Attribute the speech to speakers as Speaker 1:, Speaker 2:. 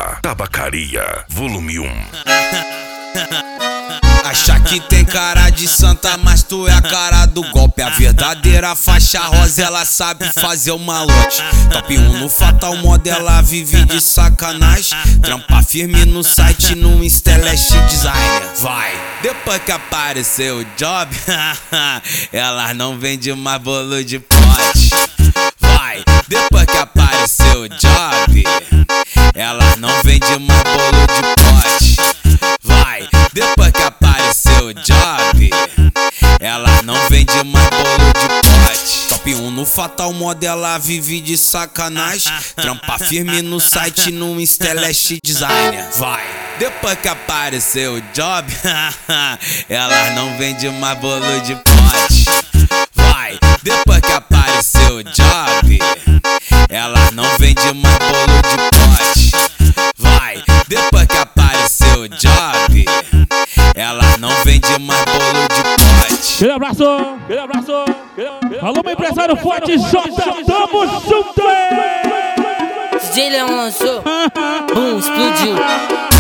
Speaker 1: Tabacaria, volume 1.
Speaker 2: Acha que tem cara de santa, mas tu é a cara do golpe. A verdadeira faixa rosa, ela sabe fazer o malote. Top 1 no Fatal Model, ela vive de sacanagem. Trampa firme no site, no Instellest Designer. Vai! Depois que apareceu o job, elas não vendem mais bolo de pote. Vai! Depois que apareceu o job, elas não vendem mais bolo de pote. Vai! Depois que apareceu o job, ela não vende mais bolo de pote. Top 1 no Fatal Model, ela vive de sacanagem. Trampa firme no site, no Instellest Designer. Vai! Depois que apareceu o job, ela não vende mais bolo de pote. Vai! Depois que apareceu o job, ela não vende mais bolo de pote. Vai! Depois que apareceu o job, ela não vende mais bolo de pote.
Speaker 3: Aquele abraço, aquele abraço. Alô, meu empresário Forte J, tamo junto!
Speaker 4: DJ Leão lançou, boom, explodiu.